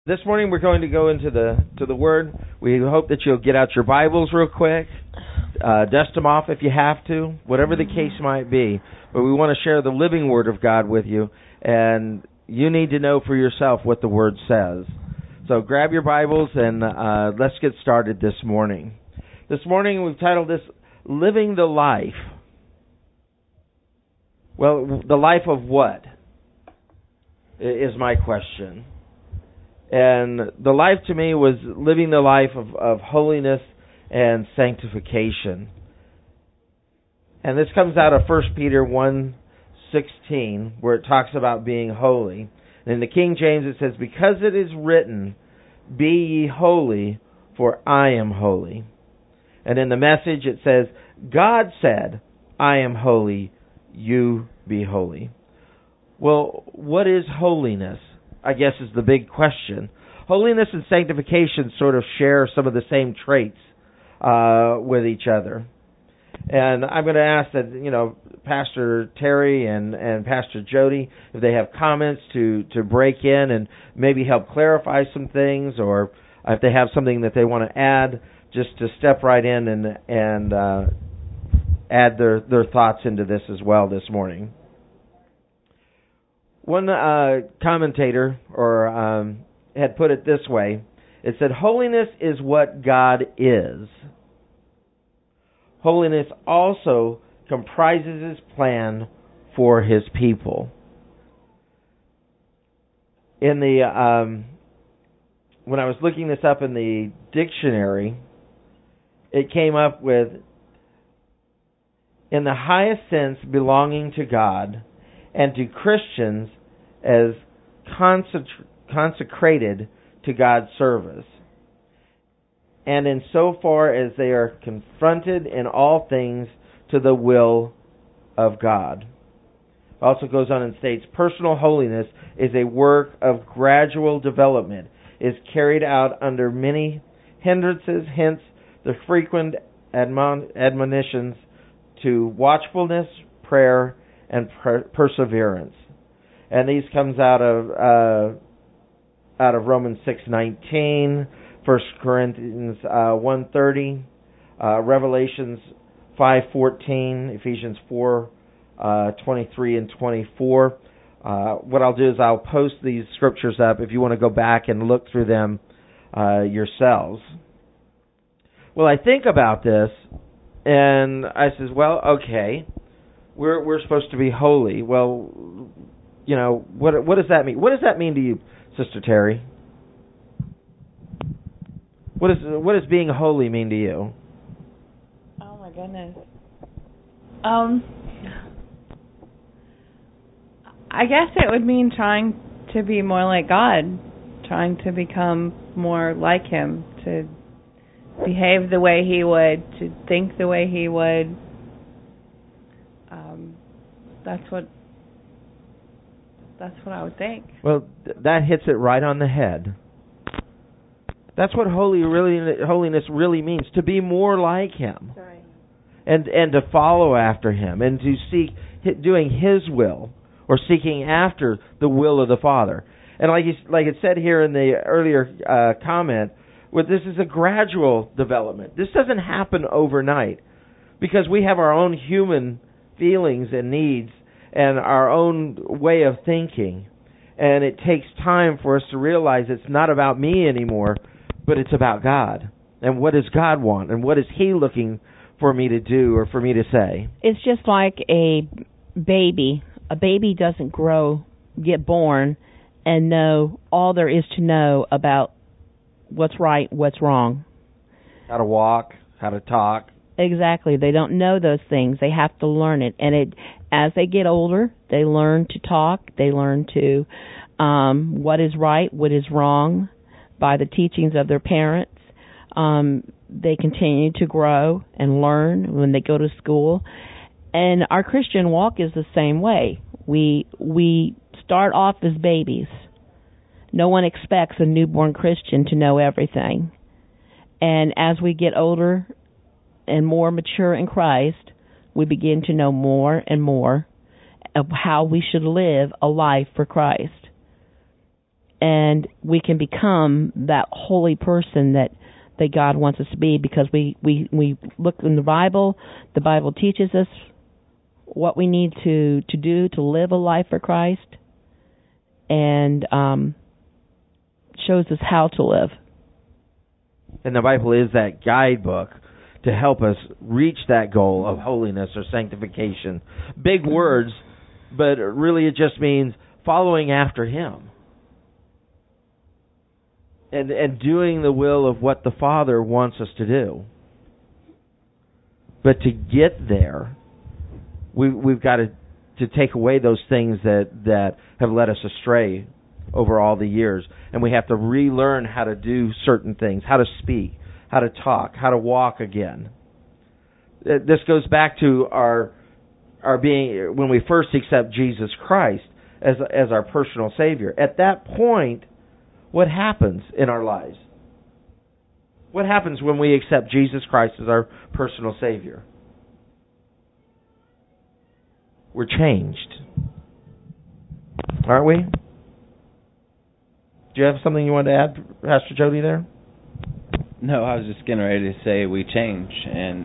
This morning we're going to go into the Word. We hope that you'll get out your Bibles real quick, dust them off if you have to, whatever the case might be. But we want to share the living Word of God with you, and you need to know for yourself what the Word says. So grab your Bibles and let's get started this morning. This morning we've titled this, Living the Life. Well, the life of what is my question. And the life to me was living the life of holiness and sanctification. And this comes out of 1 Peter 1:16, where it talks about being holy. And in the King James it says, "Because it is written, be ye holy, for I am holy." And in the Message it says, "God said, I am holy, you be holy." Well, what is holiness? I guess is the big question. Holiness and sanctification sort of share some of the same traits with each other. And I'm going to ask that, Pastor Terry and Pastor Jody, if they have comments to break in and maybe help clarify some things, or if they have something that they want to add, just to step right in and add their thoughts into this as well this morning. One commentator had put it this way. It said, "Holiness is what God is. Holiness also comprises His plan for His people." In the when I was looking this up in the dictionary, it came up with, "In the highest sense belonging to God, and to Christians as consecrated to God's service, and in so far as they are confronted in all things to the will of God." It also goes on and states, "Personal holiness is a work of gradual development, is carried out under many hindrances, hence the frequent admonitions to watchfulness, prayer, and perseverance." And these comes out of Romans 6:19, 1 Corinthians 1:30, Revelations 5:14, Ephesians 4:23 and 24. What I'll do is I'll post these scriptures up if you want to go back and look through them yourselves. Well, I think about this, and I says, well, okay, we're supposed to be holy. Well, what does that mean? What does that mean to you, Sister Terry? What does being holy mean to you? Oh my goodness. I guess it would mean trying to be more like God, trying to become more like Him, to behave the way He would, to think the way He would. That's what I would think. Well, that hits it right on the head. That's what holiness really means, to be more like Him. Right. And to follow after Him, and to seek doing His will, or seeking after the will of the Father. And like it said here in the earlier comment, this is a gradual development. This doesn't happen overnight, because we have our own human feelings and needs and our own way of thinking. And it takes time for us to realize it's not about me anymore, but it's about God. And what does God want? And what is He looking for me to do or for me to say? It's just like a baby. A baby doesn't get born, and know all there is to know about what's right, what's wrong. How to walk, how to talk. Exactly. They don't know those things. They have to learn it. And as they get older, they learn to talk. They learn to what is right, what is wrong, by the teachings of their parents. They continue to grow and learn when they go to school. And our Christian walk is the same way. We start off as babies. No one expects a newborn Christian to know everything. And as we get older and more mature in Christ, we begin to know more and more of how we should live a life for Christ. and we can become that holy person that God wants us to be, because we look in the Bible. The Bible teaches us what we need to do to live a life for Christ, and shows us how to live. And the Bible is that guidebook to help us reach that goal of holiness or sanctification. Big words, but really it just means following after Him. And doing the will of what the Father wants us to do. But to get there, we've got to take away those things that have led us astray over all the years. And we have to relearn how to do certain things, how to speak, how to talk, how to walk again. This goes back to our being, when we first accept Jesus Christ as our personal Savior. At that point, what happens in our lives? What happens when we accept Jesus Christ as our personal Savior? We're changed. Aren't we? Do you have something you wanted to add, Pastor Jody, there? No, I was just getting ready to say we change. And,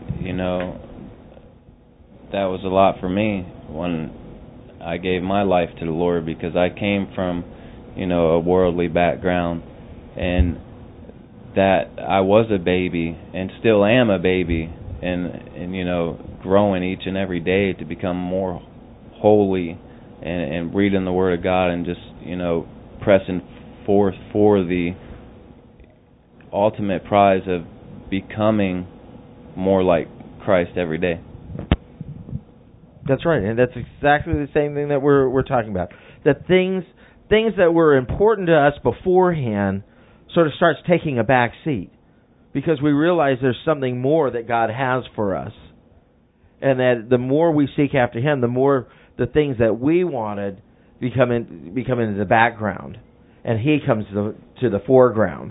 that was a lot for me when I gave my life to the Lord, because I came from a worldly background, and that I was a baby and still am a baby, and growing each and every day to become more holy, and reading the Word of God, and just pressing forth for the ultimate prize of becoming more like Christ every day. That's right, and that's exactly the same thing that we're talking about. That things that were important to us beforehand sort of starts taking a back seat, because we realize there's something more that God has for us, and that the more we seek after Him, the more the things that we wanted become into the background, and He comes to the foreground.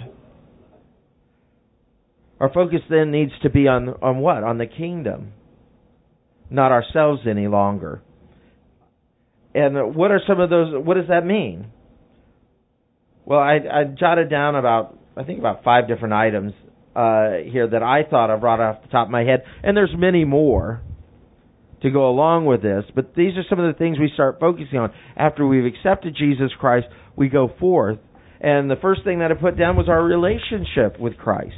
Our focus then needs to be on what? On the kingdom, not ourselves any longer. And what are some of those? What does that mean? Well, I jotted down about 5 different items here that I thought of right off the top of my head, and there's many more to go along with this. But these are some of the things we start focusing on after we've accepted Jesus Christ. We go forth, and the first thing that I put down was our relationship with Christ,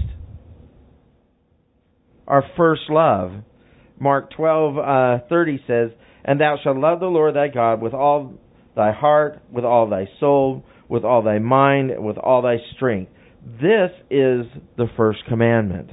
our first love. Mark 12:30 says, "And thou shalt love the Lord thy God with all thy heart, with all thy soul, with all thy mind, and with all thy strength. This is the first commandment."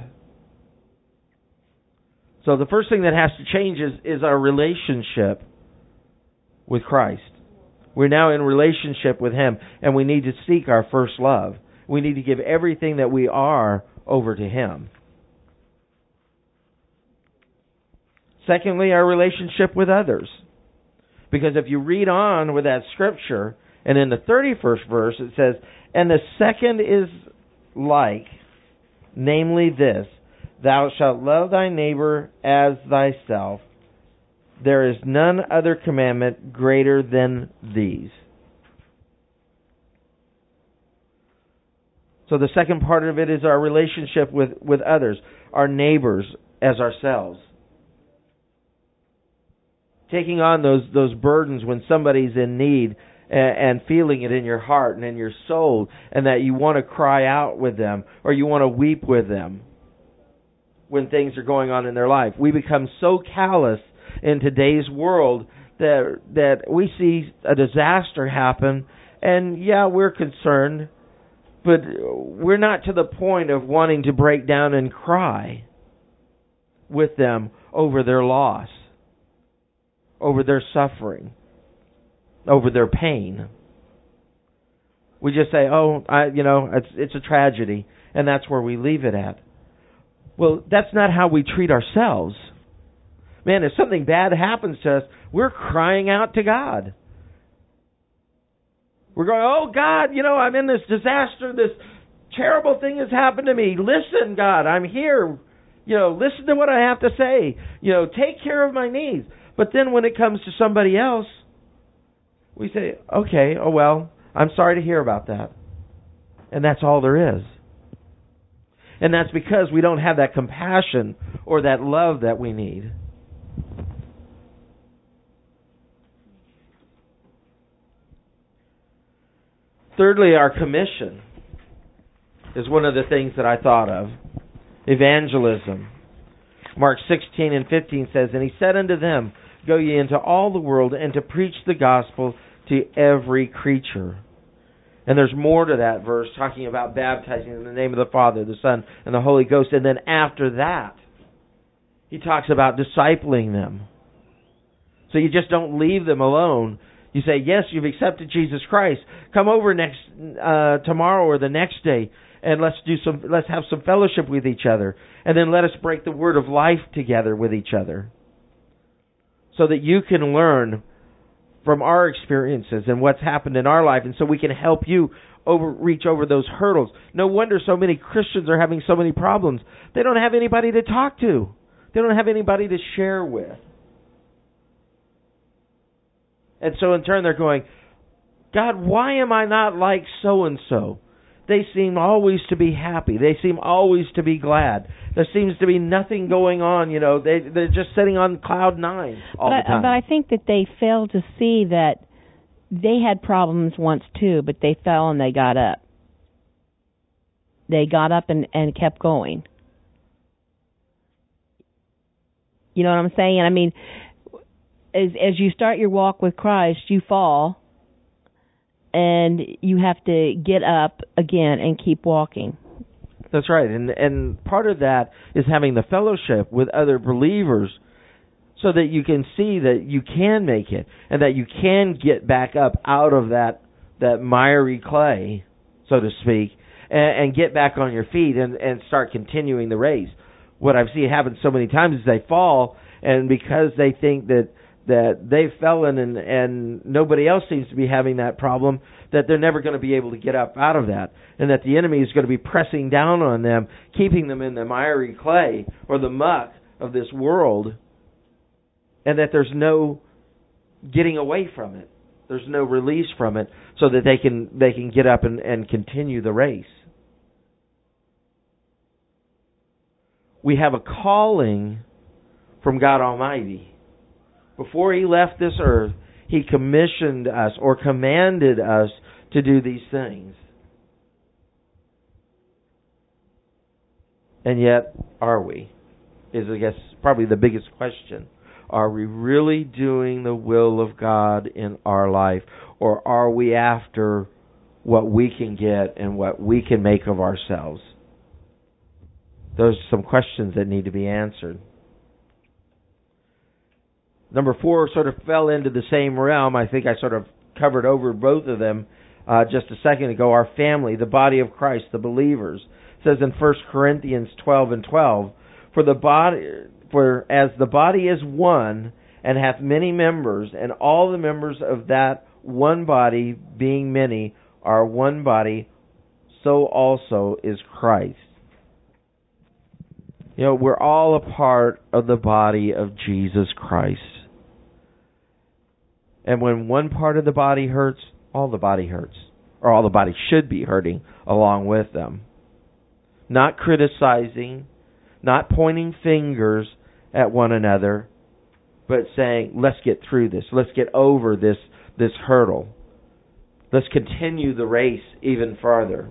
So the first thing that has to change is our relationship with Christ. We're now in relationship with Him, and we need to seek our first love. We need to give everything that we are over to Him. Secondly, our relationship with others. Because if you read on with that scripture, and in the 31st verse it says, "And the second is like, namely this, thou shalt love thy neighbor as thyself. There is none other commandment greater than these." So the second part of it is our relationship with others, our neighbors as ourselves. Taking on those burdens when somebody's in need, and feeling it in your heart and in your soul, and that you want to cry out with them, or you want to weep with them when things are going on in their life. We become so callous in today's world that we see a disaster happen, and we're concerned, but we're not to the point of wanting to break down and cry with them over their loss, over their suffering, over their pain. We just say, it's a tragedy, and that's where we leave it at. Well, that's not how we treat ourselves. Man, if something bad happens to us, we're crying out to God. We're going, "Oh, God, I'm in this disaster. This terrible thing has happened to me. Listen, God, I'm here. Listen to what I have to say. Take care of my needs." But then when it comes to somebody else, we say, "Okay, oh well, I'm sorry to hear about that. And that's all there is. And that's because we don't have that compassion or that love that we need. Thirdly, our commission is one of the things that I thought of. Evangelism. Mark 16 and 15 says, "And he said unto them, Go ye into all the world, and to preach the gospel to every creature." And there's more to that verse, talking about baptizing in the name of the Father, the Son, and the Holy Ghost. And then after that, he talks about discipling them. So you just don't leave them alone. You say, yes, you've accepted Jesus Christ. Come over tomorrow or the next day, and let's have some fellowship with each other. And then let us break the word of life together with each other, so that you can learn from our experiences and what's happened in our life, and so we can help you reach over those hurdles. No wonder so many Christians are having so many problems. They don't have anybody to talk to. They don't have anybody to share with. And so in turn they're going, God, why am I not like so-and-so? They seem always to be happy. They seem always to be glad. There seems to be nothing going on. They're just sitting on cloud nine all the time. But I think that they fail to see that they had problems once too, but they fell and they got up. They got up and kept going. You know what I'm saying? I mean, as you start your walk with Christ, you fall, and you have to get up again and keep walking. That's right. And part of that is having the fellowship with other believers, so that you can see that you can make it, and that you can get back up out of that miry clay, so to speak, and get back on your feet and start continuing the race. What I've seen happen so many times is they fall, and because they think that they've fallen and nobody else seems to be having that problem, that they're never going to be able to get up out of that, and that the enemy is going to be pressing down on them, keeping them in the miry clay or the muck of this world, and that there's no getting away from it. There's no release from it, so that they can get up and continue the race. We have a calling from God Almighty. Before He left this earth, He commissioned us or commanded us to do these things. And yet, are we? Is, I guess, probably the biggest question. Are we really doing the will of God in our life? Or are we after what we can get and what we can make of ourselves? Those are some questions that need to be answered. Number 4 sort of fell into the same realm. I think I sort of covered over both of them just a second ago. Our family, the body of Christ, the believers. It says in 1 Corinthians 12 and 12, For as the body is one, and hath many members, and all the members of that one body, being many, are one body, so also is Christ. We're all a part of the body of Jesus Christ. And when one part of the body hurts, all the body hurts. Or all the body should be hurting along with them. Not criticizing, not pointing fingers at one another, but saying, let's get through this. Let's get over this hurdle. Let's continue the race even farther.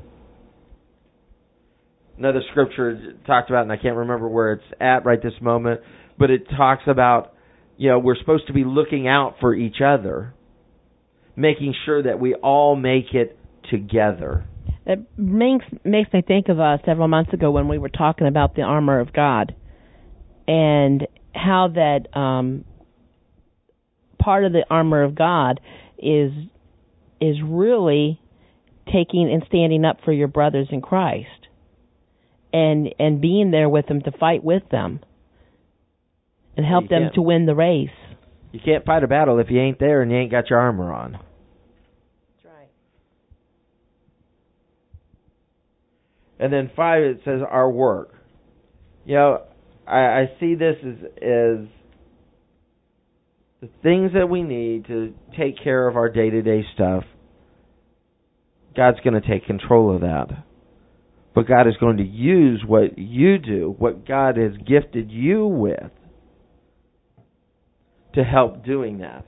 Another scripture talked about, and I can't remember where it's at right this moment, but it talks about, we're supposed to be looking out for each other, making sure that we all make it together. It makes me think of several months ago when we were talking about the armor of God, and how that part of the armor of God is really taking and standing up for your brothers in Christ. And being there with them to fight with them and help them to win the race. You can't fight a battle if you ain't there and you ain't got your armor on. That's right. And then 5, it says our work. I see this as the things that we need to take care of our day-to-day stuff. God's going to take control of that. But God is going to use what you do, what God has gifted you with, to help doing that.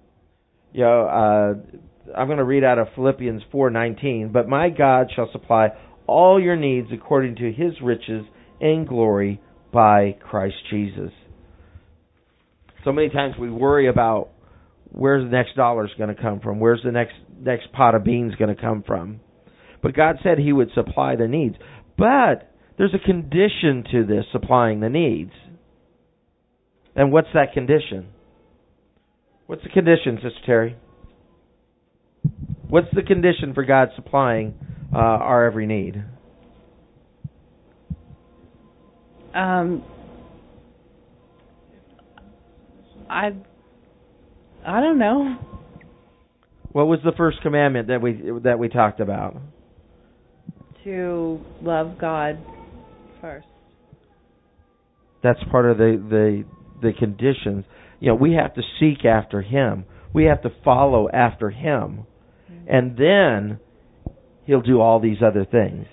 I'm going to read out of Philippians 4:19. But my God shall supply all your needs according to His riches in glory by Christ Jesus. So many times we worry about where's the next dollar going to come from, where's the next pot of beans going to come from. But God said He would supply the needs. But there's a condition to this supplying the needs. And what's that condition? What's the condition, Sister Terry? What's the condition for God supplying our every need? I don't know. What was the first commandment that we talked about? To love God first. That's part of the conditions. We have to seek after Him. We have to follow after Him. And then He'll do all these other things.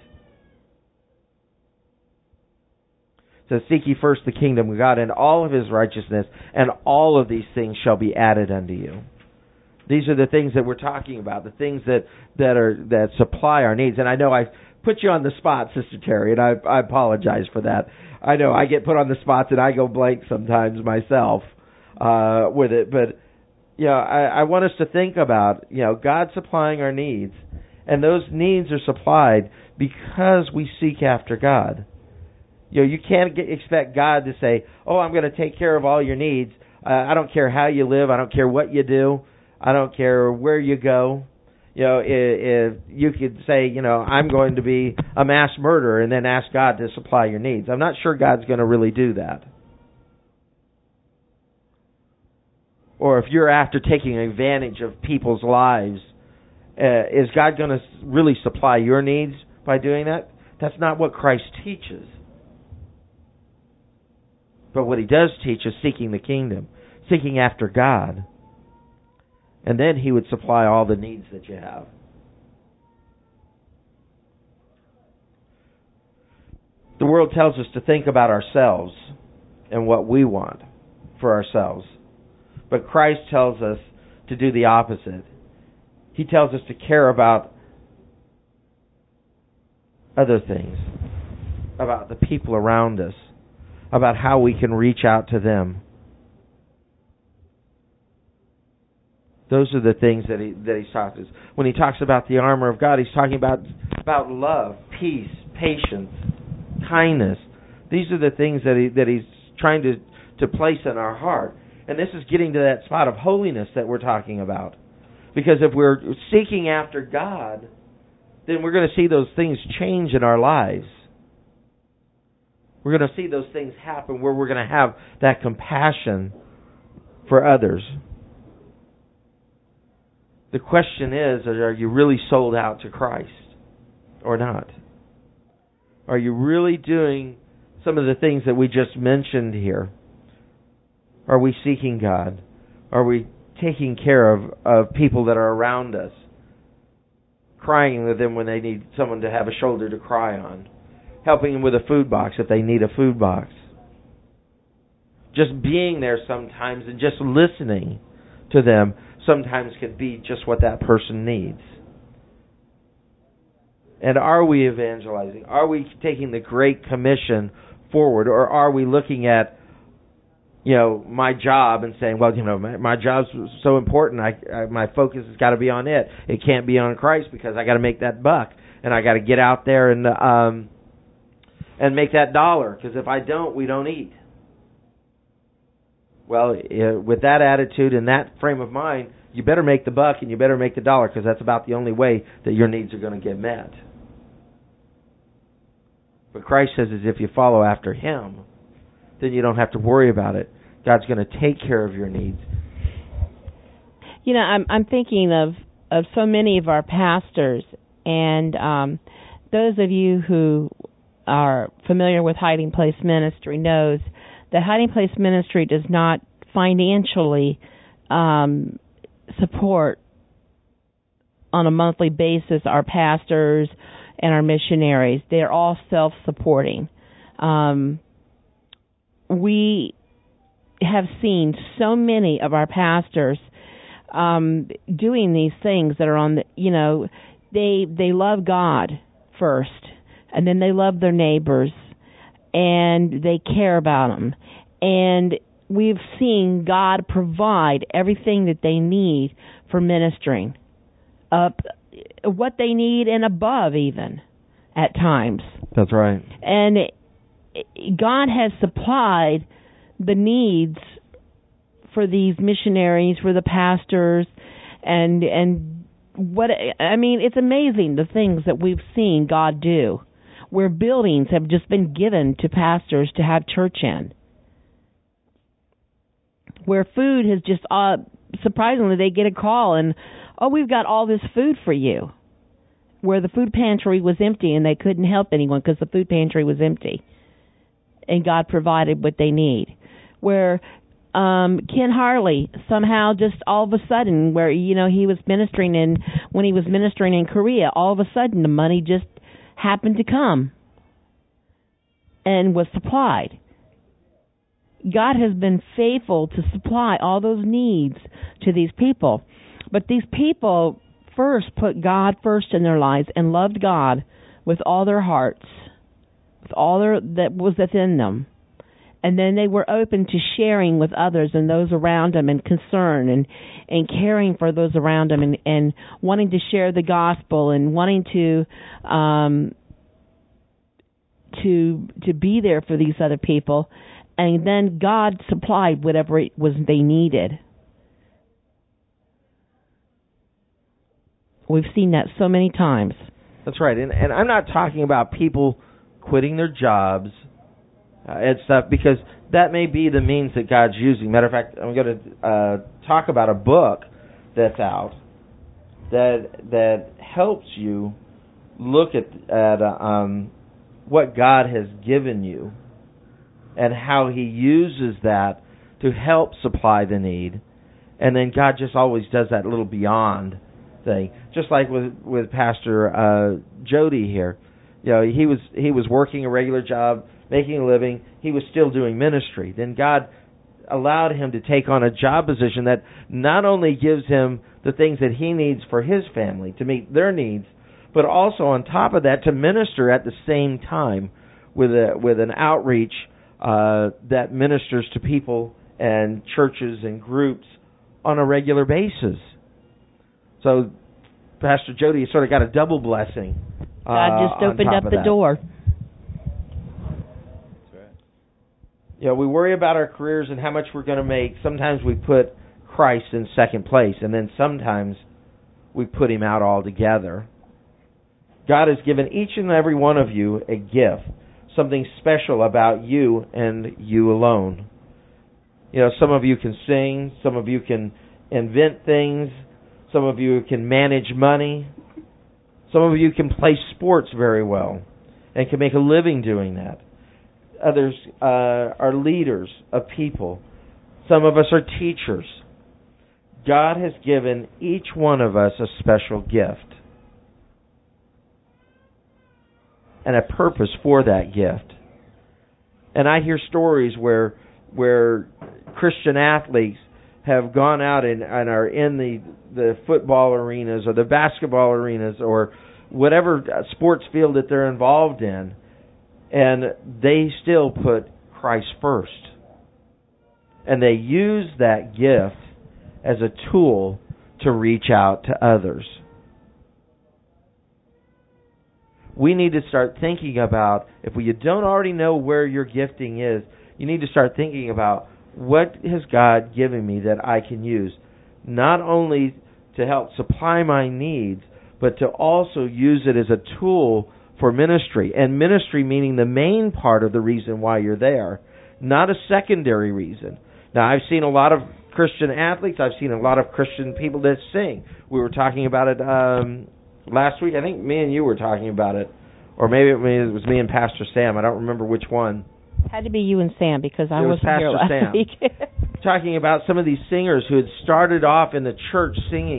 So seek ye first the kingdom of God and all of His righteousness, and all of these things shall be added unto you. These are the things that we're talking about, the things that supply our needs. And I know I put you on the spot, Sister Terry, and I apologize for that. I know I get put on the spot and I go blank sometimes myself with it. But I want us to think about God supplying our needs, and those needs are supplied because we seek after God. You can't expect God to say, "Oh, I'm going to take care of all your needs. I don't care how you live. I don't care what you do. I don't care where you go." If you could say, I'm going to be a mass murderer, and then ask God to supply your needs. I'm not sure God's going to really do that. Or if you're after taking advantage of people's lives, is God going to really supply your needs by doing that? That's not what Christ teaches. But what He does teach is seeking the kingdom, seeking after God. And then He would supply all the needs that you have. The world tells us to think about ourselves and what we want for ourselves. But Christ tells us to do the opposite. He tells us to care about other things, about the people around us, about how we can reach out to them. Those are the things that he's talking about. When he talks about the armor of God, he's talking about love, peace, patience, kindness. These are the things that he's trying to place in our heart. And this is getting to that spot of holiness that we're talking about. Because if we're seeking after God, then we're going to see those things change in our lives. We're going to see those things happen where we're going to have that compassion for others. The question is, are you really sold out to Christ or not? Are you really doing some of the things that we just mentioned here? Are we seeking God? Are we taking care of people that are around us? Crying with them when they need someone to have a shoulder to cry on. Helping them with a food box if they need a food box. Just being there sometimes and just listening to them sometimes can be just what that person needs. And are we evangelizing? Are we taking the Great Commission forward? Or are we looking at, my job and saying, well, my job's so important, my focus has got to be on it. It can't be on Christ because I got to make that buck. And I got to get out there and make that dollar. Because if I don't, we don't eat. Well, with that attitude and that frame of mind, you better make the buck and you better make the dollar, because that's about the only way that your needs are going to get met. But Christ says is if you follow after Him, then you don't have to worry about it. God's going to take care of your needs. I'm thinking of so many of our pastors, and those of you who are familiar with Hiding Place Ministry knows that Hiding Place Ministry does not financially support on a monthly basis, our pastors and our missionaries. They're all self-supporting. We have seen so many of our pastors doing these things that are on the, they love God first, and then they love their neighbors, and they care about them. And we've seen God provide everything that they need for ministering, what they need and above even at times. That's right. And God has supplied the needs for these missionaries, for the pastors, and what I mean, it's amazing the things that we've seen God do, where buildings have just been given to pastors to have church in, where food has just surprisingly they get a call and, oh, we've got all this food for you, where the food pantry was empty and they couldn't help anyone because the food pantry was empty, and God provided what they need. Where Ken Harley somehow just all of a sudden, where he was ministering when he was ministering in Korea, all of a sudden the money just happened to come and was supplied. God has been faithful to supply all those needs to these people. But these people first put God first in their lives and loved God with all their hearts, with all that was within them. And then they were open to sharing with others and those around them, and concern and caring for those around them, and wanting to share the gospel, and wanting to be there for these other people. And then God supplied whatever it was they needed. We've seen that so many times. That's right. And I'm not talking about people quitting their jobs and stuff, because that may be the means that God's using. Matter of fact, I'm going to talk about a book that's out that helps you look at what God has given you and how He uses that to help supply the need. And then God just always does that little beyond thing. Just like with Pastor Jody here. He was working a regular job, making a living. He was still doing ministry. Then God allowed him to take on a job position that not only gives him the things that he needs for his family to meet their needs, but also on top of that to minister at the same time with an outreach that ministers to people and churches and groups on a regular basis. So Pastor Jody sort of got a double blessing. God just opened up the door. We worry about our careers and how much we're going to make. Sometimes we put Christ in second place, and then sometimes we put Him out altogether. God has given each and every one of you a gift, something special about you and you alone. Some of you can sing, some of you can invent things, some of you can manage money, some of you can play sports very well and can make a living doing that. Others are leaders of people. Some of us are teachers. God has given each one of us a special gift and a purpose for that gift. And I hear stories where Christian athletes have gone out and are in the football arenas or the basketball arenas or whatever sports field that they're involved in, and they still put Christ first. And they use that gift as a tool to reach out to others. We need to start thinking about, if you don't already know where your gifting is, you need to start thinking about, what has God given me that I can use, not only to help supply my needs, but to also use it as a tool for ministry. And ministry meaning the main part of the reason why you're there, not a secondary reason. Now, I've seen a lot of Christian athletes. I've seen a lot of Christian people that sing. We were talking about it last week. I think me and you were talking about it. Or maybe it was me and Pastor Sam. I don't remember which one. Had to be you and Sam, because I wasn't here last week. Talking about some of these singers who had started off in the church singing,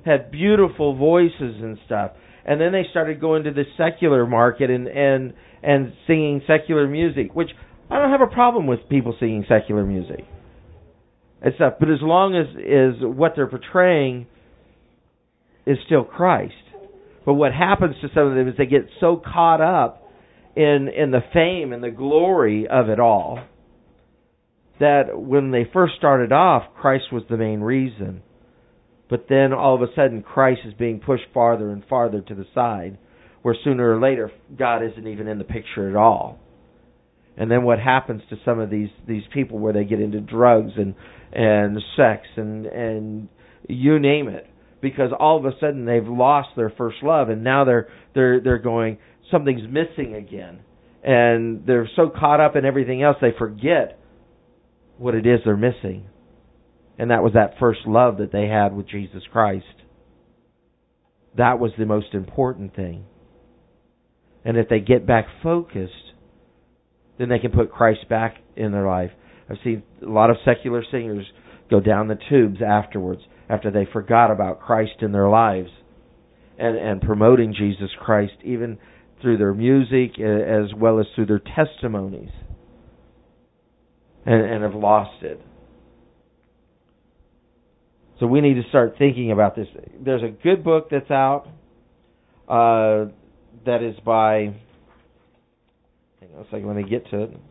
had beautiful voices and stuff. And then they started going to the secular market and singing secular music, which I don't have a problem with people singing secular music and stuff. But as long as what they're portraying is still Christ. But what happens to some of them is they get so caught up in the fame and the glory of it all that when they first started off, Christ was the main reason. But then all of a sudden, Christ is being pushed farther and farther to the side, where sooner or later, God isn't even in the picture at all. And then what happens to some of these people where they get into drugs and sex and you name it, because all of a sudden they've lost their first love, and now they're going, something's missing again, and they're so caught up in everything else they forget what it is they're missing, and that was that first love that they had with Jesus Christ. That was the most important thing. And if they get back focused, then they can put Christ back in their life. I've seen a lot of secular singers go down the tubes afterwards, after they forgot about Christ in their lives and promoting Jesus Christ, even through their music as well as through their testimonies, and have lost it. So we need to start thinking about this. There's a good book that's out that is by, hang on a second, let me get to it,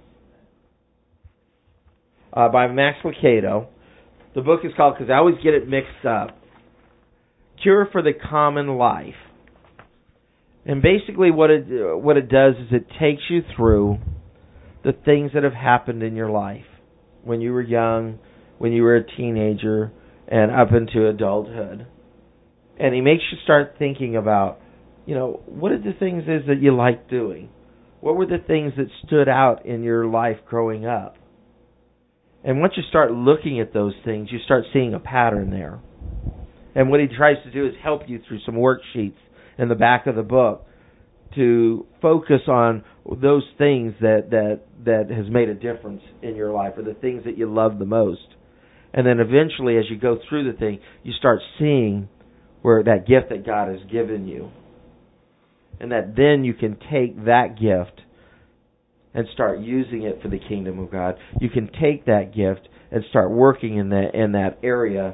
by Max Lucado. The book is called, because I always get it mixed up, Cure for the Common Life. And basically what it does is it takes you through the things that have happened in your life when you were young, when you were a teenager, and up into adulthood. And he makes you start thinking about, what are the things is that you like doing? What were the things that stood out in your life growing up? And once you start looking at those things, you start seeing a pattern there. And what he tries to do is help you through some worksheets in the back of the book to focus on those things that has made a difference in your life, or the things that you love the most. And then eventually, as you go through the thing, you start seeing where that gift that God has given you. And that then you can take that gift and start using it for the kingdom of God. You can take that gift and start working in that area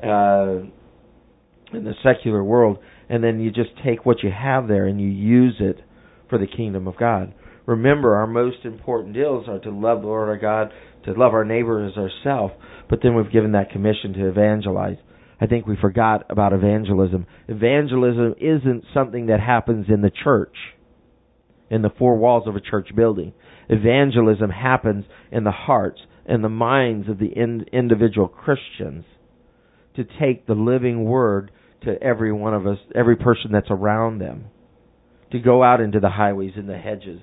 in the secular world, and then you just take what you have there and you use it for the kingdom of God. Remember, our most important deals are to love the Lord our God, to love our neighbor as ourselves, but then we've given that commission to evangelize. I think we forgot about evangelism. Evangelism isn't something that happens in the church, in the four walls of a church building. Evangelism happens in the hearts and the minds of the individual Christians, to take the living word to every one of us, every person that's around them, to go out into the highways and the hedges,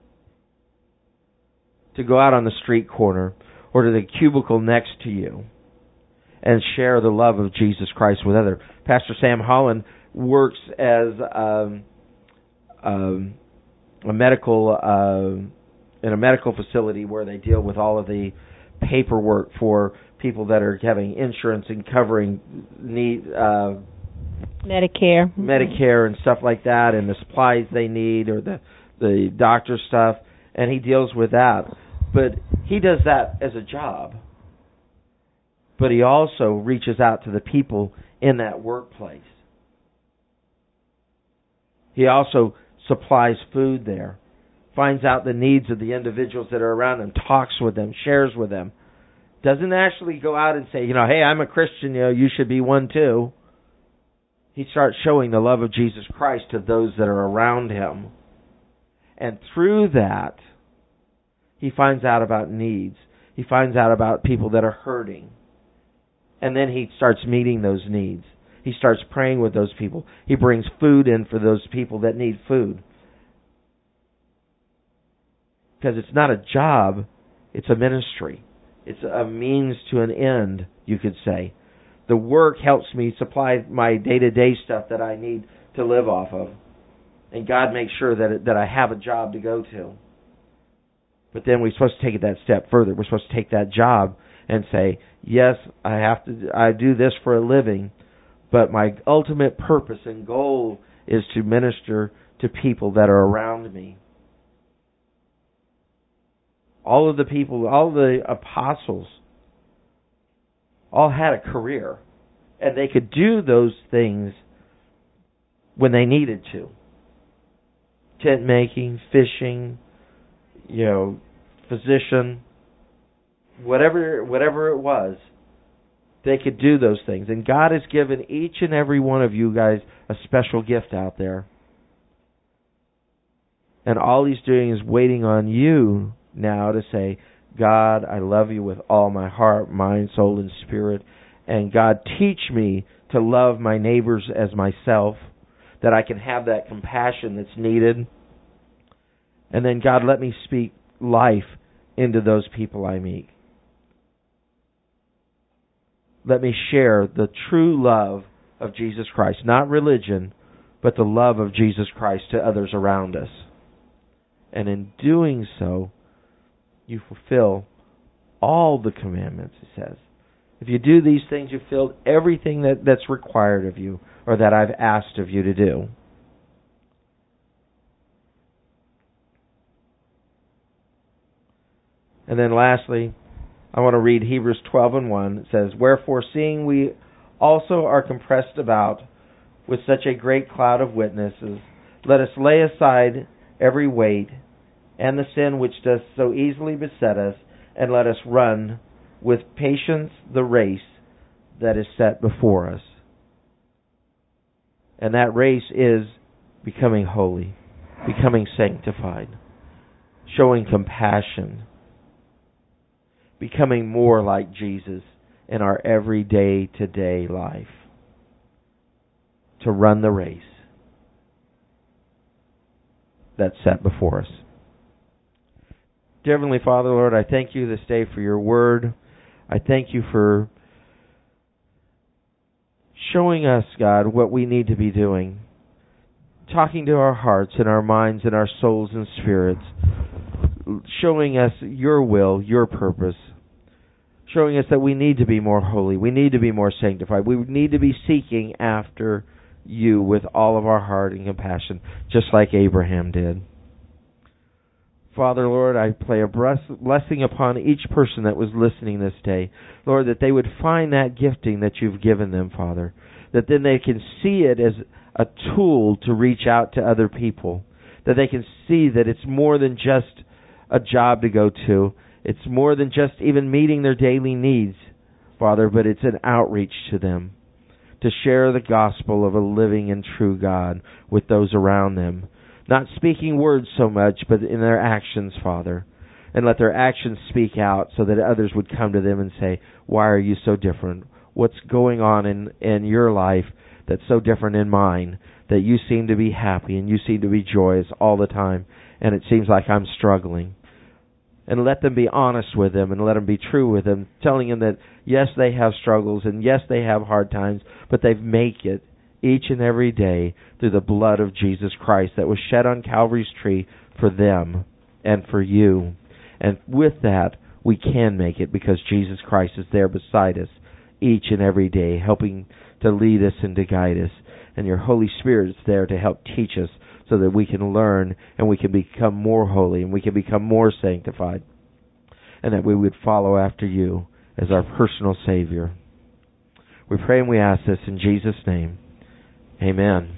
to go out on the street corner or to the cubicle next to you and share the love of Jesus Christ with others. Pastor Sam Holland works as a medical in a medical facility where they deal with all of the paperwork for people that are having insurance and covering Medicare and stuff like that, and the supplies they need, or the doctor stuff, and he deals with that. But he does that as a job. But he also reaches out to the people in that workplace. He also supplies food there, finds out the needs of the individuals that are around him, talks with them, shares with them. Doesn't actually go out and say, hey, I'm a Christian, you should be one too. He starts showing the love of Jesus Christ to those that are around him. And through that, he finds out about needs. He finds out about people that are hurting. And then he starts meeting those needs. He starts praying with those people. He brings food in for those people that need food. Because it's not a job, it's a ministry. It's a means to an end, you could say. The work helps me supply my day-to-day stuff that I need to live off of. And God makes sure that I have a job to go to. But then we're supposed to take it that step further. We're supposed to take that job and say, yes, I do this for a living, but my ultimate purpose and goal is to minister to people that are around me. All of the people, all the apostles, all had a career, and they could do those things when they needed to. Tent making, fishing, physician, whatever it was, they could do those things. And God has given each and every one of you guys a special gift out there. And all He's doing is waiting on you now to say, God, I love you with all my heart, mind, soul, and spirit. And God, teach me to love my neighbors as myself, that I can have that compassion that's needed. And then, God, let me speak life into those people I meet. Let me share the true love of Jesus Christ, not religion, but the love of Jesus Christ to others around us. And in doing so, you fulfill all the commandments, it says. If you do these things, you fulfill everything that's required of you, or that I've asked of you to do. And then lastly, I want to read Hebrews 12:1. It says, Wherefore, seeing we also are compressed about with such a great cloud of witnesses, let us lay aside every weight and the sin which does so easily beset us, and let us run with patience the race that is set before us. And that race is becoming holy, becoming sanctified, showing compassion, becoming more like Jesus in our everyday today life, to run the race that's set before us. Dear Heavenly Father, Lord, I thank you this day for your word. I thank you for showing us, God, what we need to be doing, talking to our hearts and our minds and our souls and spirits, showing us your will, your purpose, showing us that we need to be more holy, we need to be more sanctified, we need to be seeking after you with all of our heart and compassion, just like Abraham did. Father, Lord, I pray a blessing upon each person that was listening this day. Lord, that they would find that gifting that you've given them, Father. That then they can see it as a tool to reach out to other people. That they can see that it's more than just a job to go to. It's more than just even meeting their daily needs, Father, but it's an outreach to them. To share the gospel of a living and true God with those around them. Not speaking words so much, but in their actions, Father. And let their actions speak out so that others would come to them and say, why are you so different? What's going on in your life that's so different in mine, that you seem to be happy and you seem to be joyous all the time, and it seems like I'm struggling? And let them be honest with them and let them be true with them, telling them that, yes, they have struggles and yes, they have hard times, but they make it each and every day through the blood of Jesus Christ that was shed on Calvary's tree for them and for you. And with that, we can make it because Jesus Christ is there beside us each and every day, helping to lead us and to guide us. And your Holy Spirit is there to help teach us so that we can learn and we can become more holy and we can become more sanctified, and that we would follow after you as our personal Savior. We pray and we ask this in Jesus' name. Amen.